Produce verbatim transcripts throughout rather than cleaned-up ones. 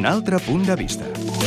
altre punt de vista.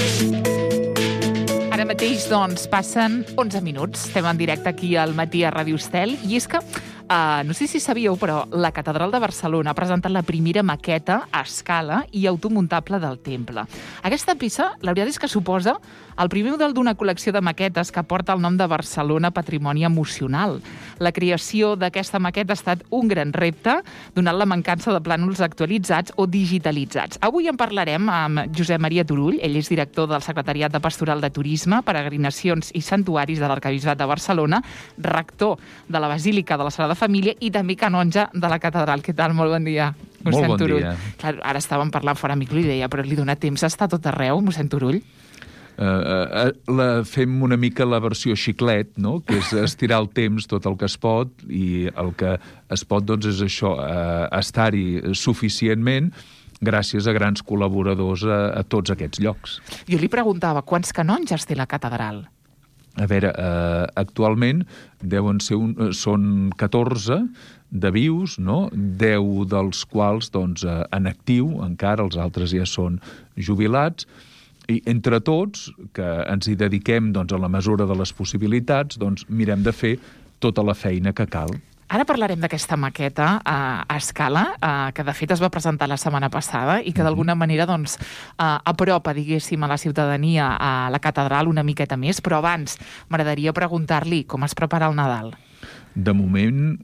Ara mateix, doncs, passen onze minuts. Estem en directe aquí al Matí a Ràdio Estel. I és que, uh, no sé si sabíeu, però la Catedral de Barcelona ha presentat la primera maqueta a escala i automuntable del temple. Aquesta peça, la veritat és que suposa el primer model d'una col·lecció de maquetes que porta el nom de Barcelona Patrimoni Emocional. La creació d'aquesta maqueta ha estat un gran repte, donant la mancança de plànols actualitzats o digitalitzats. Avui en parlarem amb Josep Maria Turull. Ell és director del Secretariat de Pastoral de Turisme, Peregrinacions i Santuaris de l'Arquebisbat de Barcelona, rector de la Basílica de la Sagrada Família i també canonge de la Catedral. Què tal? Molt bon dia, mossèn Molt bon Turull. dia. Clar, ara estàvem parlant fora micro i deia, però li dona temps a estar tot arreu, mossèn Turull? Uh, uh, la, fem una mica la versió xiclet, no? Que és estirar el temps tot el que es pot, i el que es pot, doncs, és això, uh, estar-hi suficientment gràcies a grans col·laboradors a, a tots aquests llocs. Jo li preguntava, quants canonges té la catedral? A veure, uh, actualment deuen ser un, són catorze de vius, no? deu dels quals, doncs, uh, en actiu, encara, els altres ja són jubilats, i entre tots, que ens hi dediquem, doncs, a la mesura de les possibilitats, doncs mirem de fer tota la feina que cal. Ara parlarem d'aquesta maqueta uh, a escala, uh, que de fet es va presentar la setmana passada i que d'alguna manera doncs, uh, apropa, diguéssim, a la ciutadania a la catedral una miqueta més, però abans m'agradaria preguntar-li com es prepara el Nadal. De moment,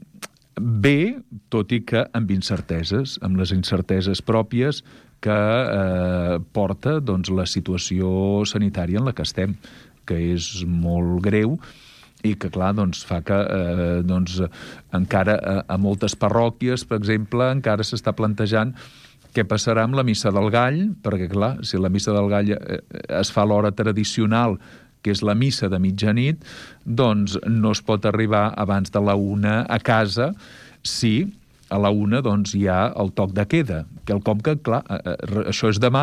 bé, tot i que amb incerteses, amb les incerteses pròpies que eh, porta, doncs, la situació sanitària en la que estem, que és molt greu i que, clar, doncs, fa que eh, doncs, encara a, a moltes parròquies, per exemple, encara s'està plantejant què passarà amb la Missa del Gall, perquè, clar, si la Missa del Gall eh, es fa a l'hora tradicional, que és la missa de mitjanit, doncs no es pot arribar abans de la una a casa si a la una doncs, hi ha el toc de queda. Quelcom que, clar, això és demà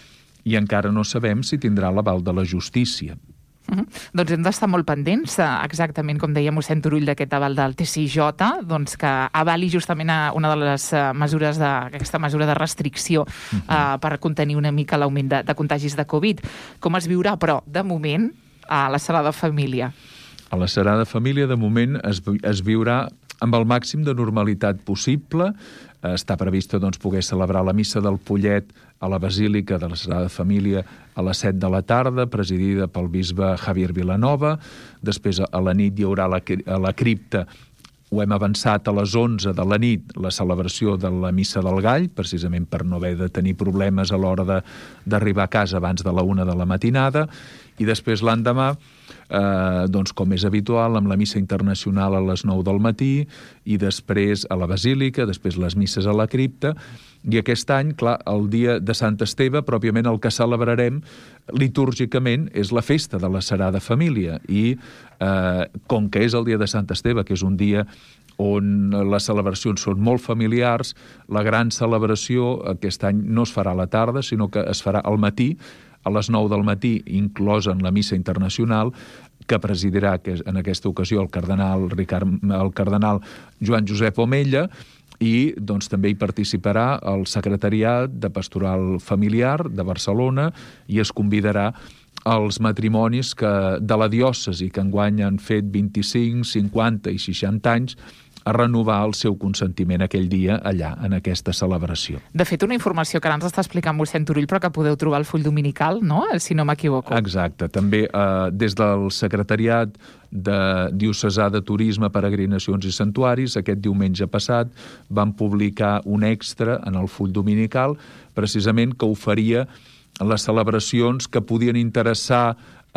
i encara no sabem si tindrà l'aval de la justícia. Uh-huh. Doncs hem d'estar molt pendents, exactament com deia mossèn Turull, d'aquest aval del T C J, doncs que avali justament a una de les mesures de, aquesta mesura de restricció uh-huh. uh, per contenir una mica l'augment de, de contagis de Covid. Com es viurà, però, de moment, a la Sagrada Família? A la Sagrada Família, de moment, es, es viurà amb el màxim de normalitat possible. Està prevista, doncs, poder celebrar la missa del Pollet a la Basílica de la Sagrada Família a les set de la tarda, presidida pel bisbe Javier Vilanova. Després, a la nit, hi haurà la, a la cripta, ho hem avançat a les onze de la nit, la celebració de la Missa del Gall, precisament per no haver de tenir problemes a l'hora de, d'arribar a casa abans de la una de la matinada, i després l'endemà, eh, doncs, com és habitual, amb la missa internacional a les nou del matí, i després a la Basílica, després les misses a la cripta, i aquest any, clar, el dia de Sant Esteve, pròpiament el que celebrarem litúrgicament és la festa de la Sagrada Família, i eh, com que és el dia de Sant Esteve, que és un dia on les celebracions són molt familiars, la gran celebració aquest any no es farà a la tarda, sinó que es farà al matí, a les nou del matí, inclosa en la missa internacional, que presidirà en aquesta ocasió el cardenal, Ricard, el cardenal Joan Josep Omella, i doncs, també hi participarà el Secretariat de Pastoral Familiar de Barcelona, i es convidarà els matrimonis que, de la diòcesi, que enguany han fet vint-i-cinc, cinquanta i seixanta anys, a renovar el seu consentiment aquell dia allà, en aquesta celebració. De fet, una informació que ara ens està explicant mossèn Turull, però que podeu trobar al full dominical, no?, si no m'equivoco. Exacte. També eh, des del Secretariat de Diocesà de Turisme, Peregrinacions i Santuaris, aquest diumenge passat van publicar un extra en el full dominical, precisament que oferia les celebracions que podien interessar eh,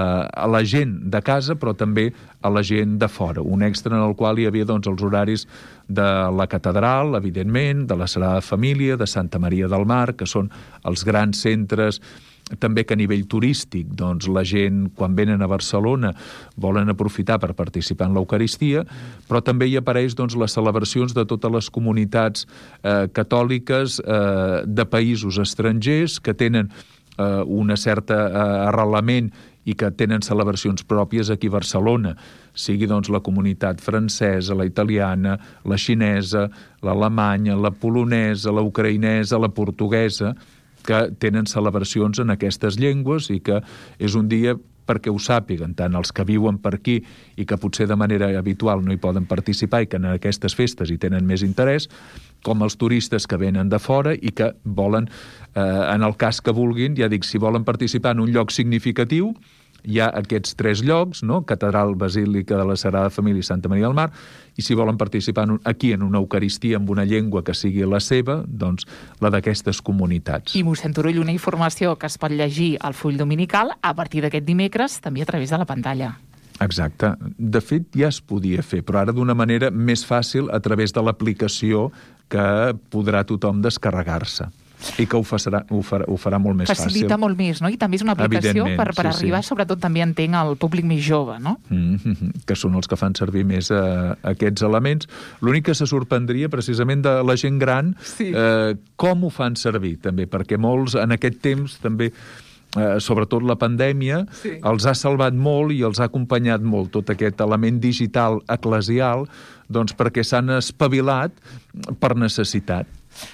a la gent de casa, però també a la gent de fora. Un extra en el qual hi havia, doncs, els horaris de la catedral, evidentment, de la Sagrada Família, de Santa Maria del Mar, que són els grans centres, també que a nivell turístic, doncs, la gent, quan venen a Barcelona, volen aprofitar per participar en l'Eucaristia, però també hi apareix, doncs, les celebracions de totes les comunitats eh, catòliques eh, de països estrangers que tenen eh, una certa eh, arrelament i que tenen celebracions pròpies aquí a Barcelona, sigui, doncs, la comunitat francesa, la italiana, la xinesa, l'alemanya, la polonesa, la ucraïnesa, la portuguesa, que tenen celebracions en aquestes llengües i que és un dia perquè ho sàpiguen, tant els que viuen per aquí i que potser de manera habitual no hi poden participar i que en aquestes festes hi tenen més interès, com els turistes que venen de fora i que volen, eh, en el cas que vulguin, ja dic, si volen participar en un lloc significatiu, hi ha aquests tres llocs, no? Catedral, Basílica de la Sagrada Família i Santa Maria del Mar, i si volen participar en un, aquí en una Eucaristia amb una llengua que sigui la seva, doncs la d'aquestes comunitats. I mossèn Turull, una informació que es pot llegir al full dominical a partir d'aquest dimecres, també a través de la pantalla. Exacte. De fet, ja es podia fer, però ara d'una manera més fàcil a través de l'aplicació que podrà tothom descarregar-se. I que ho farà, ho farà, ho farà molt més Facilita fàcil. Facilita molt més, no? I també és una aplicació per, per sí, arribar, sí. sobretot també entenc, al públic més jove, no? Mm-hmm, que són els que fan servir més eh, aquests elements. L'únic que se sorprendria precisament de la gent gran, sí. eh, com ho fan servir, també, perquè molts en aquest temps també, eh, sobretot la pandèmia, sí. els ha salvat molt i els ha acompanyat molt tot aquest element digital eclesial, doncs perquè s'han espavilat per necessitat.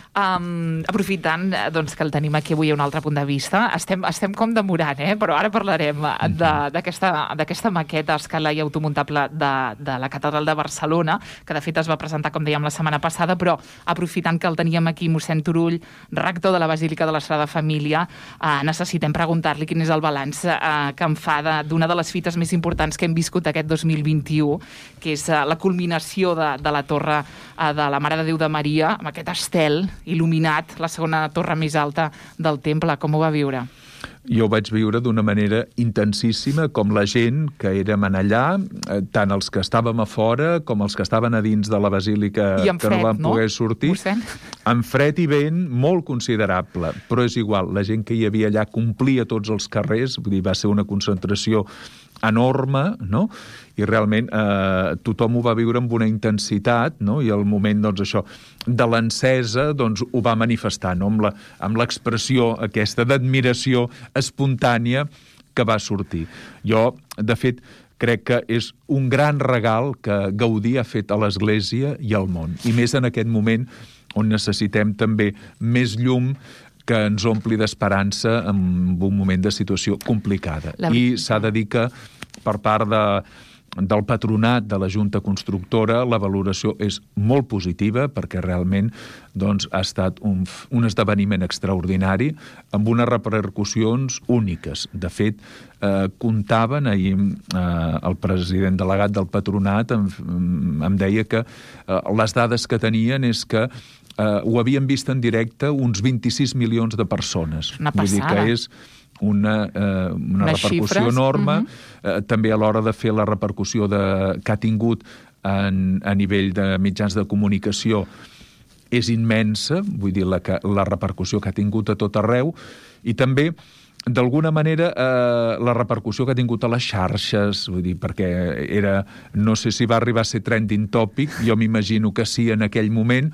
Um, aprofitant doncs, que el tenim aquí avui a un altre punt de vista, estem, estem com demorant, eh? Però ara parlarem d'aquesta maqueta a escala i automuntable de, de la Catedral de Barcelona, que de fet es va presentar, com dèiem, la setmana passada, però aprofitant que el teníem aquí, mossèn Turull, rector de la Basílica de la Sagrada Família, eh, necessitem preguntar-li quin és el balanç eh, que en fa d'una de, de les fites més importants que hem viscut aquest dos mil vint-i-u, que és eh, la culminació de, de la torre eh, de la Mare de Déu de Maria, amb aquest estel il·luminat, la segona torre més alta del temple. Com ho va viure? Jo ho vaig viure d'una manera intensíssima, com la gent que érem allà, tant els que estàvem a fora com els que estaven a dins de la basílica que fred, no van poder sortir. Mossèn? Amb fred i vent molt considerable, però és igual, la gent que hi havia allà complia tots els carrers, vull dir, va ser una concentració enorme, no? I realment eh, tothom ho va viure amb una intensitat, no? I el moment, doncs, això, de l'encesa, doncs, ho va manifestar, no? Amb la, amb l'expressió aquesta d'admiració espontània que va sortir. Jo, de fet, crec que és un gran regal que Gaudí ha fet a l'Església i al món. I més en aquest moment on necessitem també més llum que ens ompli d'esperança en un moment de situació complicada. La... I s'ha de dir que per part de, del patronat de la Junta Constructora la valoració és molt positiva perquè realment doncs, ha estat un, un esdeveniment extraordinari amb unes repercussions úniques. De fet, eh, comptaven ahir eh, el president delegat del patronat em, em deia que eh, les dades que tenien és que Uh, ho havien vist en directe uns vint-i-sis milions de persones. Una passada. Vull dir que és una, uh, una repercussió xifres. enorme. Uh-huh. uh, també a l'hora de fer la repercussió de, que ha tingut en, a nivell de mitjans de comunicació és immensa, vull dir, la, la repercussió que ha tingut a tot arreu, i també d'alguna manera, eh, la repercussió que ha tingut a les xarxes, vull dir, perquè era, no sé si va arribar a ser trending topic, jo m'imagino que sí en aquell moment,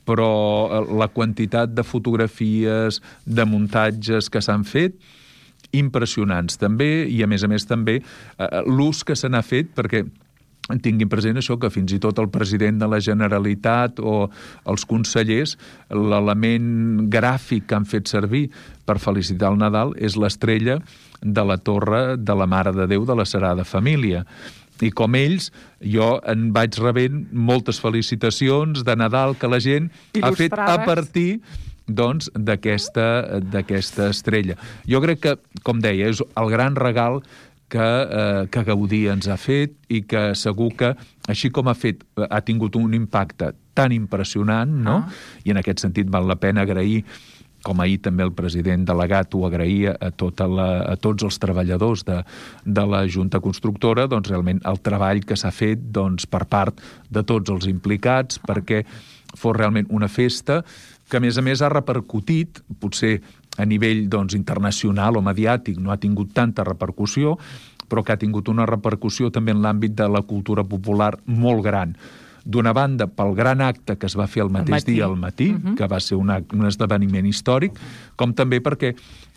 però la quantitat de fotografies, de muntatges que s'han fet, impressionants també, i a més a més també eh, l'ús que se n'ha fet, perquè tinguin present això, que fins i tot el president de la Generalitat o els consellers, l'element gràfic que han fet servir per felicitar el Nadal és l'estrella de la torre de la Mare de Déu de la Sagrada Família. I com ells, jo en vaig rebent moltes felicitacions de Nadal que la gent ha fet a partir doncs, d'aquesta d'aquesta estrella. Jo crec que, com deia, és el gran regal que, eh, que Gaudí ens ha fet i que segur que, així com ha fet, ha tingut un impacte tan impressionant, no? Ah. I en aquest sentit val la pena agrair, com ahir també el president delegat ho agraïa a, tota la, a tots els treballadors de, de la Junta Constructora, doncs realment el treball que s'ha fet doncs, per part de tots els implicats perquè fos realment una festa que a més a més ha repercutit, potser a nivell doncs, internacional o mediàtic no ha tingut tanta repercussió, però que ha tingut una repercussió també en l'àmbit de la cultura popular molt gran. D'una banda, pel gran acte que es va fer el mateix el dia al matí, uh-huh. que va ser una, un esdeveniment històric, com també perquè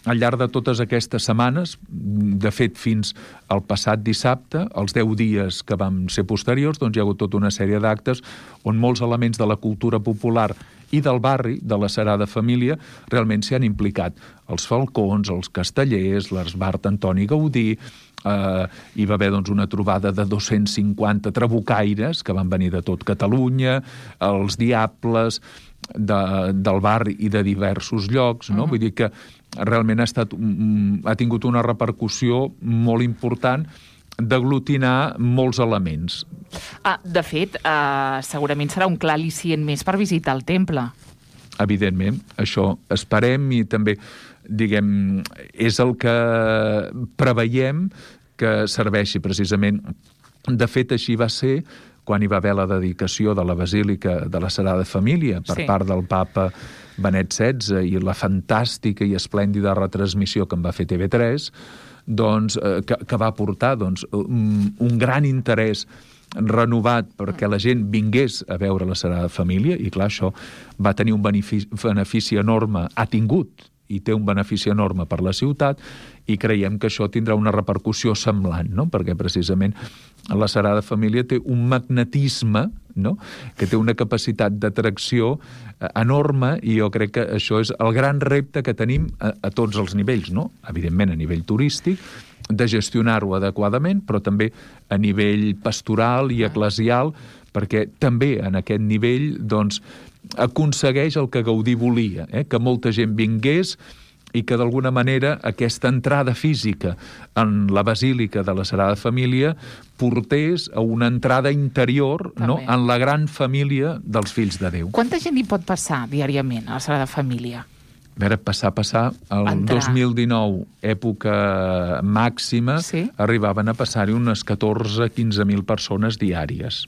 al llarg de totes aquestes setmanes, de fet fins al passat dissabte, els deu dies que van ser posteriors, doncs hi ha hagut tota una sèrie d'actes on molts elements de la cultura popular i del barri, de la Sagrada Família, realment s'hi han implicat. Els falcons, els castellers, l'Esbart Antoni Gaudí, eh, hi va haver doncs, una trobada de dos-cents cinquanta trabucaires que van venir de tot Catalunya, els diables de, del barri i de diversos llocs, no? Uh-huh. Vull dir que realment ha, estat, ha tingut una repercussió molt important d'aglutinar molts elements. Ah, de fet, eh, segurament serà un clar al·licient més per visitar el temple. Evidentment, això esperem i també, diguem, és el que preveiem que serveixi precisament. De fet, així va ser quan hi va haver la dedicació de la Basílica de la Sagrada Família per sí. part del papa Benet setze i la fantàstica i esplèndida retransmissió que en va fer T V tres, doncs, eh, que, que va portar doncs, un, un gran interès renovat perquè la gent vingués a veure la Sagrada Família, i clar, això va tenir un benefici, benefici enorme, ha tingut i té un benefici enorme per la ciutat, i creiem que això tindrà una repercussió semblant, no? Perquè precisament la Sagrada Família té un magnetisme, no? Que té una capacitat d'atracció enorme, i jo crec que això és el gran repte que tenim a, a tots els nivells, no? Evidentment a nivell turístic, de gestionar-ho adequadament, però també a nivell pastoral i eclesial, perquè també en aquest nivell doncs, aconsegueix el que Gaudí volia, eh? Que molta gent vingués i que d'alguna manera aquesta entrada física en la Basílica de la Sagrada Família portés a una entrada interior, no? En la gran família dels fills de Déu. Quanta gent hi pot passar diàriament a la Sagrada Família? A veure, passar, passar, el Entrar. dos mil dinou, època màxima, sí? Arribaven a passar-hi unes catorze a quinze mil persones diàries.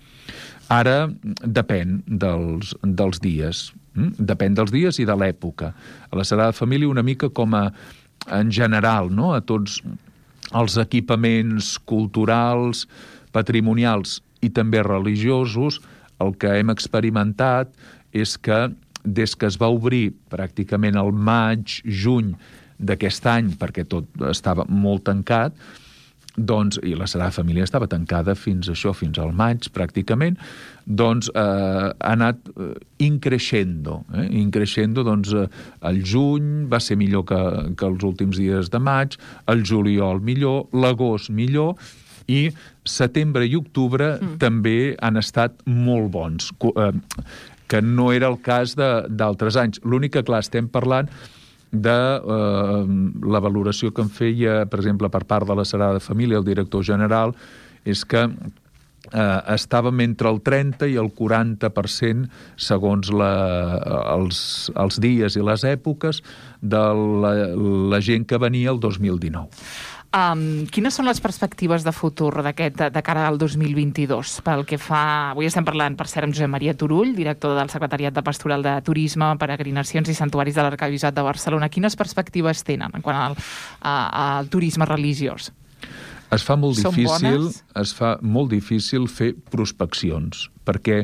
Ara depèn dels, dels dies, hm? Depèn dels dies i de l'època. A la Sagrada Família una mica com a, en general, no? A tots els equipaments culturals, patrimonials i també religiosos, el que hem experimentat és que des que es va obrir pràcticament al maig, juny d'aquest any, perquè tot estava molt tancat, doncs, i la Sagrada Família estava tancada fins això, fins al maig, pràcticament, doncs eh, ha anat eh, increixendo. Eh? Increixendo, doncs, eh, el juny va ser millor que, que els últims dies de maig, el juliol millor, l'agost millor, i setembre i octubre mm. també han estat molt bons, eh, que no era el cas d'altres anys. L'únic que, clar, estem parlant de eh, la valoració que en feia, per exemple, per part de la Sagrada Família, el director general, és que eh, estàvem entre el trenta i el quaranta per cent, segons la, els, els dies i les èpoques, de la, la gent que venia el dos mil dinou. Um, quines són les perspectives de futur d'aquest, de cara al dos mil vint-i-dos? Pel que fa... Avui estem parlant, per cert, amb Josep Maria Turull, director del Secretariat de Pastoral de Turisme, Peregrinacions i Santuaris de l'Arquebisbat de Barcelona. Quines perspectives tenen en quant al, a, al turisme religiós? Es fa molt difícil, es fa molt difícil fer prospeccions, perquè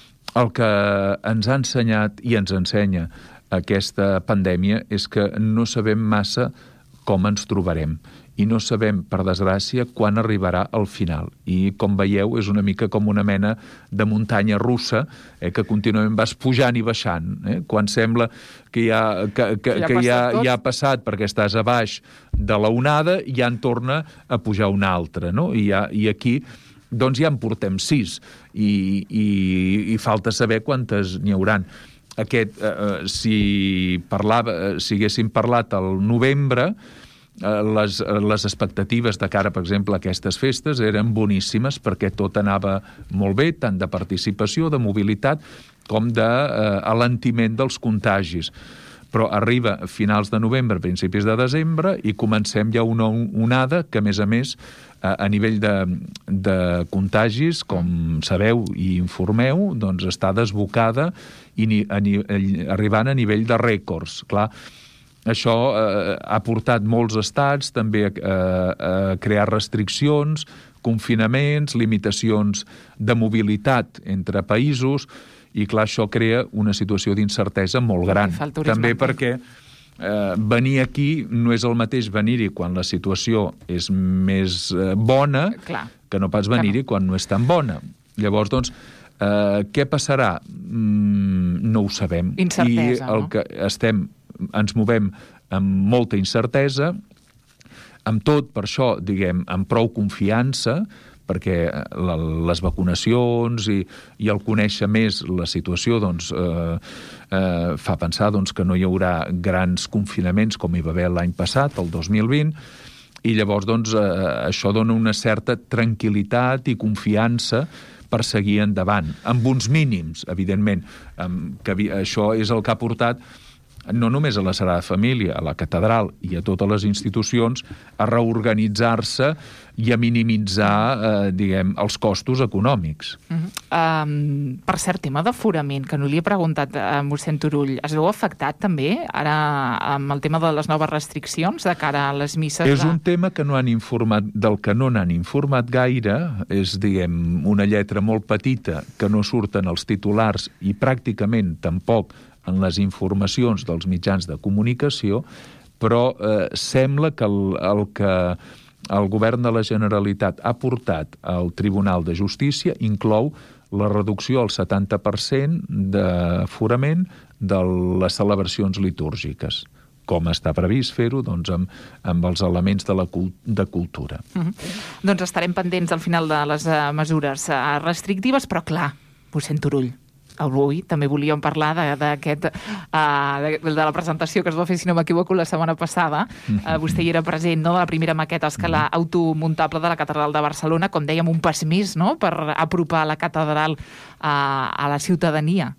el que ens ha ensenyat i ens ensenya aquesta pandèmia és que no sabem massa com ens trobarem. I no sabem, per desgràcia, quan arribarà al final. I, com veieu, és una mica com una mena de muntanya russa, eh, que contínuament vas pujant i baixant. Eh? Quan sembla que ja, que, que, que ja, ja, ja ha passat perquè estàs a baix de la onada, ja en torna a pujar una altra. No? I, ja, I aquí doncs ja en portem sis. I, i, i falta saber quantes n'hi hauran. Aquest, eh, si, parlava, si haguéssim parlat al novembre, Les, les expectatives de cara, per exemple, a aquestes festes eren boníssimes perquè tot anava molt bé, tant de participació, de mobilitat, com d'alentiment eh, dels contagis. Però arriba a finals de novembre, principis de desembre, i comencem ja una onada que, a més a més, a, a nivell de, de contagis, com sabeu i informeu, doncs està desbocada i ni, a, a, arribant a nivell de rècords. Clar, això eh, ha portat molts estats també a, a, a crear restriccions, confinaments, limitacions de mobilitat entre països, i clar, això crea una situació d'incertesa molt gran. També perquè eh, venir aquí no és el mateix venir-hi quan la situació és més eh, bona Clar. que no pas venir-hi no. quan no és tan bona. Llavors, doncs, eh, què passarà? Mm, no ho sabem. Incertesa, I el no? que estem, ens movem amb molta incertesa, amb tot, per això, diguem, amb prou confiança, perquè la, les vacunacions i, i el conèixer més la situació doncs, eh, eh, fa pensar doncs, que no hi haurà grans confinaments com hi va haver l'any passat, el dos mil vint, i llavors doncs, eh, això dona una certa tranquil·litat i confiança per seguir endavant, amb uns mínims, evidentment, amb, que això és el que ha portat no només a la Sagrada Família, a la catedral i a totes les institucions, a reorganitzar-se i a minimitzar, eh, diguem, els costos econòmics. Uh-huh. um, per cert, tema d'aforament, que no li he preguntat a mossèn Turull, es veu afectat també ara amb el tema de les noves restriccions de cara a les misses? És de... un tema que no han informat, del que no n'han informat gaire, és, diguem, una lletra molt petita que no surten els titulars i pràcticament tampoc en les informacions dels mitjans de comunicació, però eh, sembla que el, el que el govern de la Generalitat ha portat al Tribunal de Justícia inclou la reducció al setanta per cent d'aforament de les celebracions litúrgiques, com està previst fer-ho doncs, amb, amb els elements de la cult de cultura. Uh-huh. Doncs estarem pendents al final de les uh, mesures uh, restrictives, però clar, mossèn Turull, avui també volíem parlar d'aquest uh, de, de la presentació que es va fer, si no m'equivoco, la setmana passada. Uh, vostè hi era present, no?, de la primera maqueta a escala automuntable de la Catedral de Barcelona, com dèiem, un pas més, no?, per apropar la catedral uh, a la ciutadania.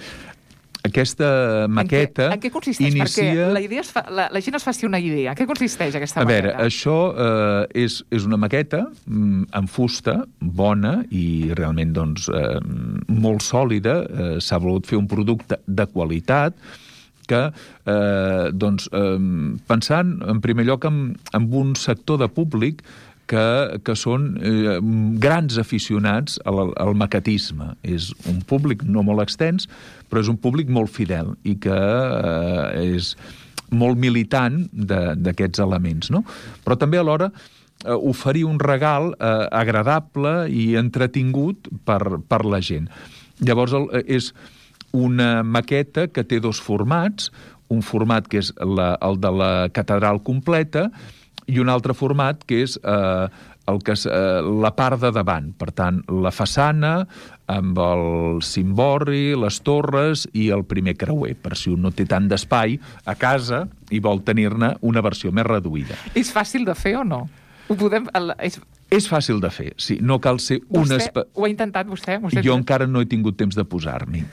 Aquesta maqueta en què, en què consisteix? inicia... Perquè la, idea es fa, la, la gent es faci una idea. En què consisteix aquesta a maqueta? A veure, això eh, és, és una maqueta mm, en fusta, bona i realment doncs, eh, molt sòlida. Eh, S'ha volgut fer un producte de qualitat que, eh, doncs, eh, pensant en primer lloc en, en un sector de públic que, que són eh, grans aficionats al, al maquetisme. És un públic no molt extens, però és un públic molt fidel i que eh, és molt militant d'aquests elements, no? Però també alhora eh, oferir un regal eh, agradable i entretingut per, per la gent. Llavors el, és una maqueta que té dos formats, un format que és la, el de la catedral completa i un altre format que és eh, el que és, eh, la part de davant. Per tant, la façana amb el cimborri, les torres i el primer creuer, per si un no té tant d'espai a casa i vol tenir-ne una versió més reduïda. És fàcil de fer o no? Ho podem... És... És fàcil de fer, sí. No cal ser un... Vostè espa... ho ha intentat, vostè? vostè jo encara no he tingut temps de posar-m'hi.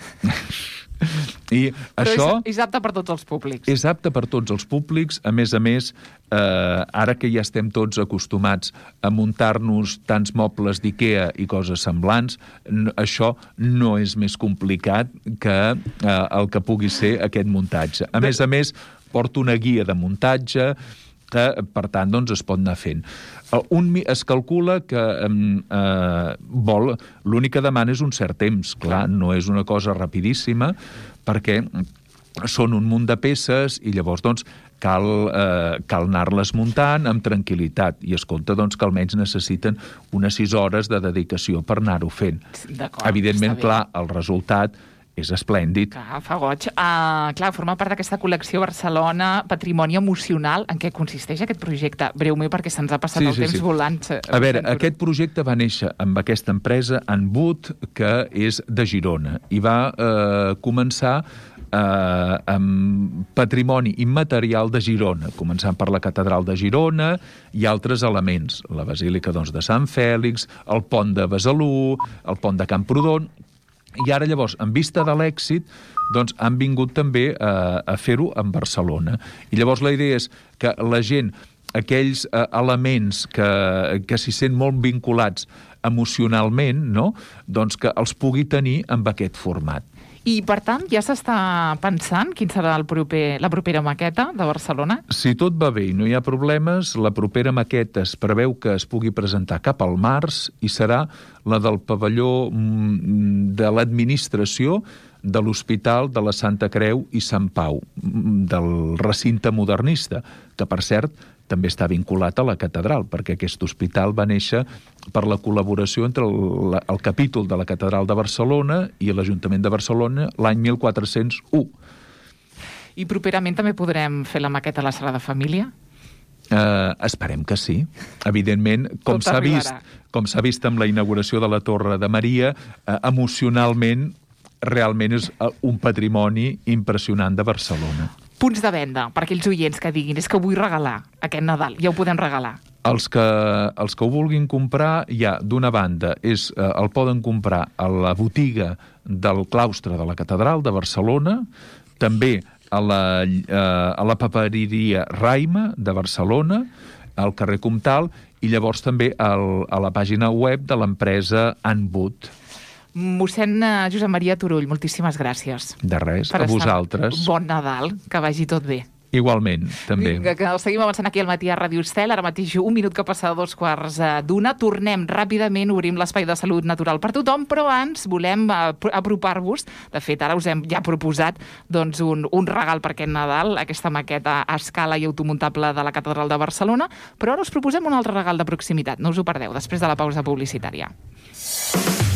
I Però això... és, és apte per tots els públics. És apte per tots els públics. A més a més, eh, ara que ja estem tots acostumats a muntar-nos tants mobles d'IKEA i coses semblants, això no és més complicat que eh, el que pugui ser aquest muntatge. A més a més, porta una guia de muntatge que, per tant, doncs, es pot anar fent. Un, es calcula que eh, vol... L'únic que demana és un cert temps, clar, no és una cosa rapidíssima, perquè són un munt de peces i llavors, doncs, cal, eh, cal anar-les muntant amb tranquil·litat. I es compta, doncs, que almenys necessiten unes sis hores de dedicació per anar-ho fent. Evidentment, clar, el resultat és esplèndid. Clar, fa goig. Uh, clar, forma part d'aquesta col·lecció Barcelona Patrimoni Emocional. En què consisteix aquest projecte? Breument, perquè se'ns ha passat sí, el sí, temps sí. volant. A veure, aquest projecte va néixer amb aquesta empresa, Anbut, que és de Girona, i va eh, començar eh, amb patrimoni immaterial de Girona, començant per la catedral de Girona i altres elements. La basílica, doncs, de Sant Fèlix, el pont de Besalú, el pont de Camprodon. I ara, llavors, en vista de l'èxit, doncs han vingut també a, a fer-ho en Barcelona. I llavors la idea és que la gent, aquells eh, elements que, que s'hi sent molt vinculats emocionalment, no? Doncs que els pugui tenir amb aquest format. I, per tant, ja s'està pensant quin serà el proper, la propera maqueta de Barcelona? Si tot va bé i no hi ha problemes, la propera maqueta es preveu que es pugui presentar cap al març i serà la del pavelló de l'administració de l'Hospital de la Santa Creu i Sant Pau, del recinte modernista, que, per cert, també està vinculat a la catedral, perquè aquest hospital va néixer per la col·laboració entre el, el capítol de la catedral de Barcelona i l'Ajuntament de Barcelona l'any mil quatre-cents u. I properament també podrem fer la maqueta a la Sagrada Família? Uh, esperem que sí. Evidentment, com s'ha vist, com s'ha vist amb la inauguració de la Torre de Maria, uh, emocionalment realment és un patrimoni impressionant de Barcelona. Punts de venda per aquells oients que diguin és que vull regalar aquest Nadal, ja ho podem regalar. Els que, els que ho vulguin comprar, ja, d'una banda, és, eh, el poden comprar a la botiga del claustre de la Catedral de Barcelona, també a la, eh, a la papereria Raima de Barcelona, al carrer Comtal, i llavors també al, a la pàgina web de l'empresa Anbut. Mossèn Josep Maria Turull, moltíssimes gràcies. De res, a vosaltres. Bon Nadal, que vagi tot bé. Igualment, també. Vinga, que el seguim avançant aquí al matí a Ràdio Estel. Ara mateix un minut que passa dos quarts d'una. Tornem ràpidament, obrim l'espai de salut natural per tothom, però abans volem apropar-vos. De fet, ara us hem ja proposat doncs, un, un regal per aquest Nadal, aquesta maqueta a escala i automuntable de la Catedral de Barcelona, però ara us proposem un altre regal de proximitat. No us ho perdeu, després de la pausa publicitària.